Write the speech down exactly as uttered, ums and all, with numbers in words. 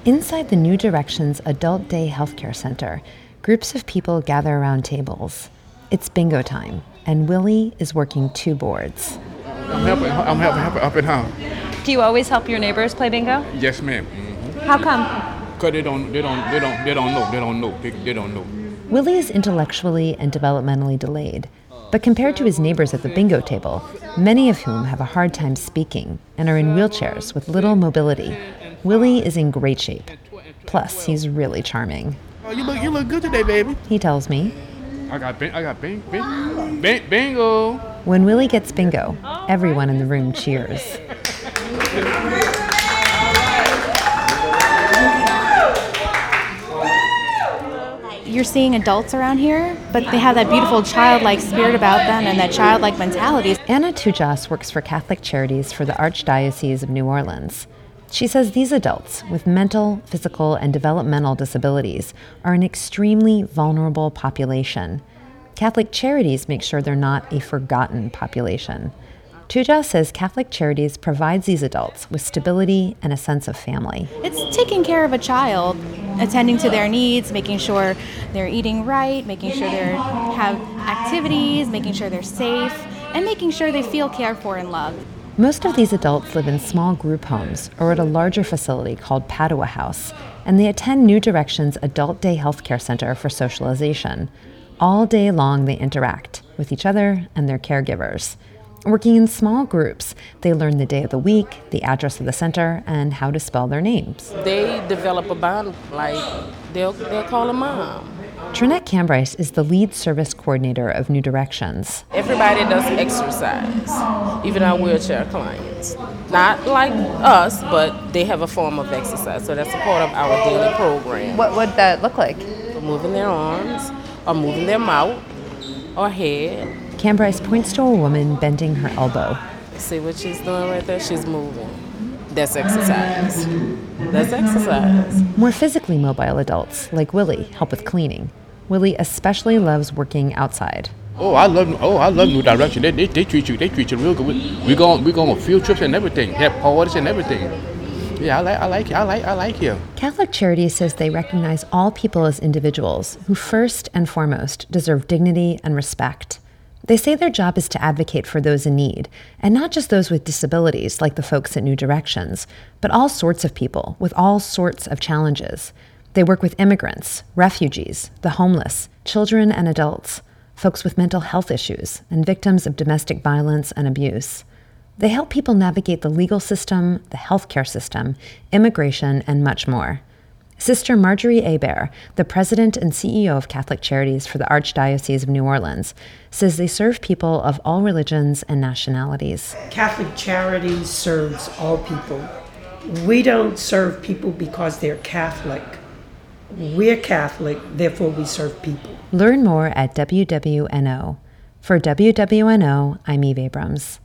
Inside the New Directions Adult Day Healthcare Center, groups of people gather around tables. It's bingo time, and Willie is working two boards. I'm helping, I'm helping, helping up and down. Do you always help your neighbors play bingo? Yes, ma'am. Mm-hmm. How come? Because they don't, they don't, they don't, they don't know, they don't know, they, they don't know. Willie is intellectually and developmentally delayed, but compared to his neighbors at the bingo table, many of whom have a hard time speaking and are in wheelchairs with little mobility, Willie is in great shape. Plus, he's really charming. Oh, you look, you look good today, baby. He tells me. I got, bing, I got bing, bing, bing, bingo. When Willie gets bingo, everyone in the room cheers. You're seeing adults around here, but they have that beautiful childlike spirit about them and that childlike mentality. Anna Tujas works for Catholic Charities for the Archdiocese of New Orleans. She says these adults with mental, physical, and developmental disabilities are an extremely vulnerable population. Catholic Charities make sure they're not a forgotten population. Tujas says Catholic Charities provides these adults with stability and a sense of family. It's taking care of a child, attending to their needs, making sure they're eating right, making sure they have activities, making sure they're safe, and making sure they feel cared for and loved. Most of these adults live in small group homes or at a larger facility called Padua House, and they attend New Directions Adult Day Healthcare Center for socialization. All day long they interact with each other and their caregivers. Working in small groups, they learn the day of the week, the address of the center, and how to spell their names. They develop a bond, like they'll, they'll call a mom. Trinette Cambryce is the lead service coordinator of New Directions. Everybody does exercise, even our wheelchair clients. Not like us, but they have a form of exercise, so that's a part of our daily program. What would that look like? Moving their arms, or moving their mouth, or head. Cambryce points to a woman bending her elbow. See what she's doing right there? She's moving. That's exercise. That's exercise. More physically mobile adults, like Willie, help with cleaning. Willie especially loves working outside. Oh, I love, oh, I love New Direction. They, they, they treat you, they treat you real good. We, we go, on, we go on field trips and everything. Have parties and everything. Yeah, I like, I like, I like, I like here. Catholic Charities says they recognize all people as individuals who first and foremost deserve dignity and respect. They say their job is to advocate for those in need, and not just those with disabilities like the folks at New Directions, but all sorts of people with all sorts of challenges. They work with immigrants, refugees, the homeless, children and adults, folks with mental health issues, and victims of domestic violence and abuse. They help people navigate the legal system, the healthcare system, immigration, and much more. Sister Marjorie Hebert, the president and C E O of Catholic Charities for the Archdiocese of New Orleans, says they serve people of all religions and nationalities. Catholic Charities serves all people. We don't serve people because they're Catholic. We're Catholic, therefore we serve people. Learn more at W W N O. For W W N O, I'm Eve Abrams.